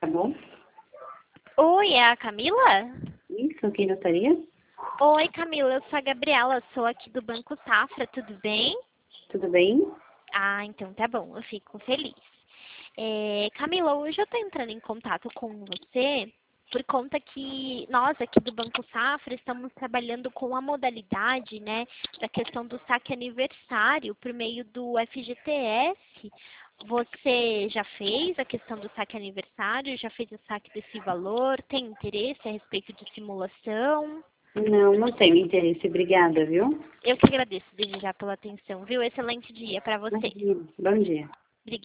Tá bom? Oi, é a Camila? Isso, quem gostaria? Oi, Camila, eu sou a Gabriela, sou aqui do Banco Safra, tudo bem? Tudo bem? Ah, então tá bom, eu fico feliz. Camila, hoje eu tô entrando em contato com você por conta que nós aqui do Banco Safra estamos trabalhando com a modalidade, né, da questão do saque aniversário por meio do FGTS. Você já fez a questão do saque aniversário? Já fez o saque desse valor? Tem interesse a respeito de simulação? Não tenho interesse. Obrigada, viu? Eu que agradeço desde já pela atenção, viu? Excelente dia para você. Imagina. Bom dia.